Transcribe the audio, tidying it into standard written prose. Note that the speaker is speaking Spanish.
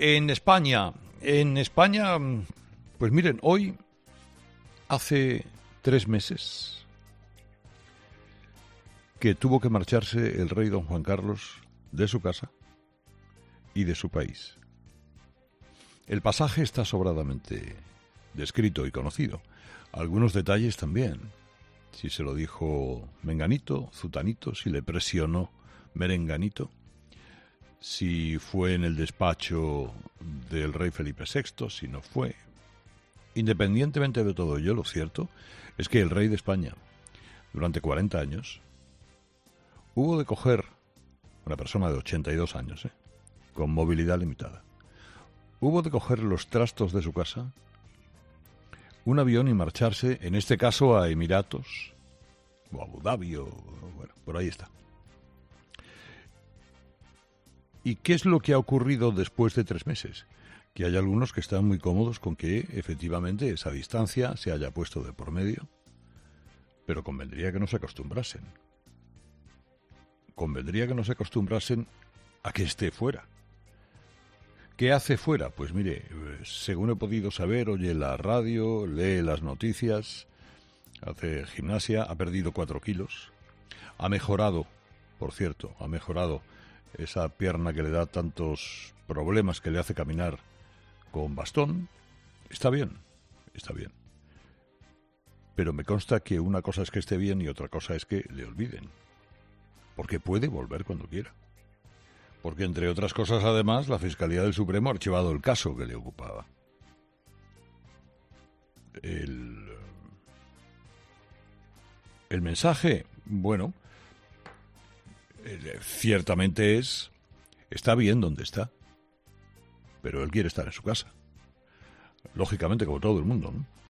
En España, pues miren, hoy hace 3 meses que tuvo que marcharse el rey don Juan Carlos de su casa y de su país. El pasaje está sobradamente descrito y conocido. Algunos detalles también. Si se lo dijo menganito, zutanito, si le presionó merenganito, si fue en el despacho del rey Felipe VI, si no fue. Independientemente de todo ello, lo cierto es que el rey de España, durante 40 años, hubo de coger, una persona de 82 años, con movilidad limitada, hubo de coger los trastos de su casa, un avión y marcharse, en este caso a Emiratos, o Abu Dhabi, o bueno, por ahí está. ¿Y qué es lo que ha ocurrido después de 3 meses? Que hay algunos que están muy cómodos con que efectivamente esa distancia se haya puesto de por medio, pero convendría que no se acostumbrasen. Convendría que no se acostumbrasen a que esté fuera. ¿Qué hace fuera? Pues mire, según he podido saber, oye la radio, lee las noticias, hace gimnasia, ha perdido 4 kilos, ha mejorado, por cierto, ha mejorado esa pierna que le da tantos problemas que le hace caminar con bastón. Está bien, está bien. Pero me consta que una cosa es que esté bien y otra cosa es que le olviden. Porque puede volver cuando quiera. Porque, entre otras cosas, además, la Fiscalía del Supremo ha archivado el caso que le ocupaba. El mensaje, bueno, ciertamente está bien donde está, pero él quiere estar en su casa. Lógicamente, como todo el mundo, ¿no?